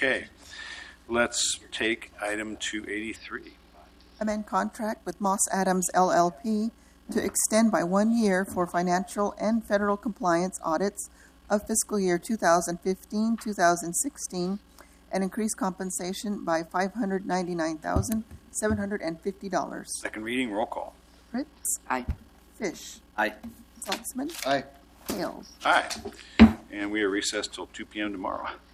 Okay, let's take item 283. Amend contract with Moss Adams LLP to extend by 1 year for financial and federal compliance audits of fiscal year 2015-2016 and increase compensation by $599,750. Second reading, roll call. Fritz. Aye. Fish. Aye. Saltzman. Aye. Hales. Aye. And we are recessed till 2 p.m. tomorrow.